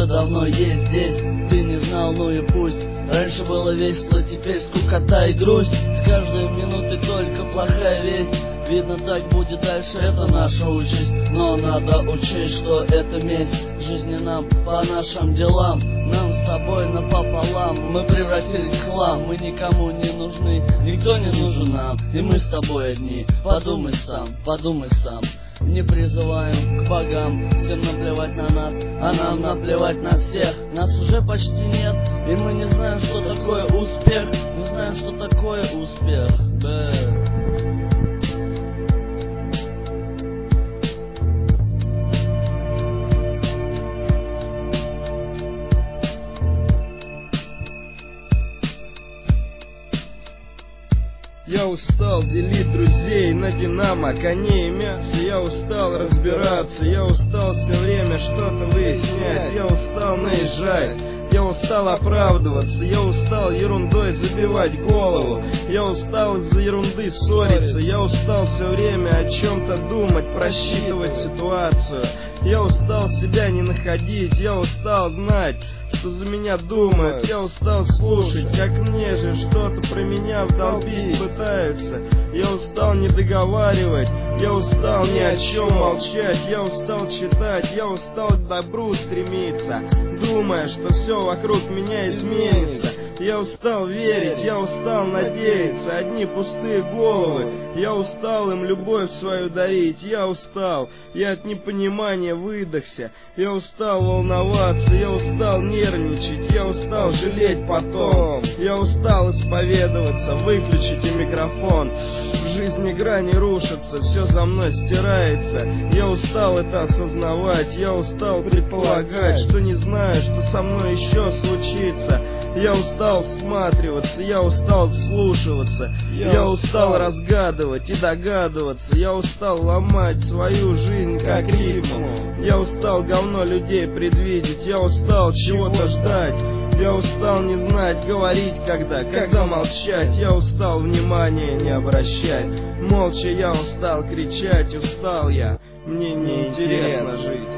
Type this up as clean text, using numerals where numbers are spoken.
уже давно есть здесь. Ты не знал, ну и пусть. Раньше было весело, теперь скукота и грусть. С каждой минутой только плохая весть. Видно, так будет дальше, это наша участь. Но надо учесть, что это месть. Жизни нам по нашим делам, нам с тобой напополам. Мы превратились в хлам, мы никому не нужны, никто не нужен нам, и мы с тобой одни. Подумай сам, подумай сам. Не призываем к богам, всем наплевать на нас, а нам наплевать на всех. Нас уже почти нет, и мы не знаем, что такое успех. Не знаем, что такое успех. Да. Я устал делить друзей на динамо, коней и мясо. Я устал разбираться, я устал все время что-то выяснять. Я устал наезжать, я устал оправдываться, я устал ерундой забивать голову. Я устал из-за ерунды ссориться, я устал все время о чем-то думать, просчитывать ситуацию. Я устал себя не находить, я устал знать, что за меня думают. Я устал слушать, как мне же что-то про меня вдолбить пытаются. Я устал не договаривать, я устал ни о чем молчать. Я устал читать, я устал к добру стремиться, думая, что все вокруг меня изменится. Я устал верить, я устал надеяться, одни пустые головы. Я устал им любовь свою дарить, я устал, я от непонимания выдохся. Я устал волноваться, я устал нервничать, я устал жалеть потом. Я устал исповедоваться, выключите микрофон. В жизни грани рушатся, все за мной стирается. Я устал это осознавать, я устал предполагать, что не знаю, что со мной еще случится. Я устал всматриваться, я устал вслушиваться, я устал разгадывать и догадываться. Я устал ломать свою жизнь как рифму. Я устал говно людей предвидеть, я устал чего-то ждать. Я устал не знать, говорить когда молчать. Я устал внимания не обращать. Молча я устал кричать, устал я, мне неинтересно жить.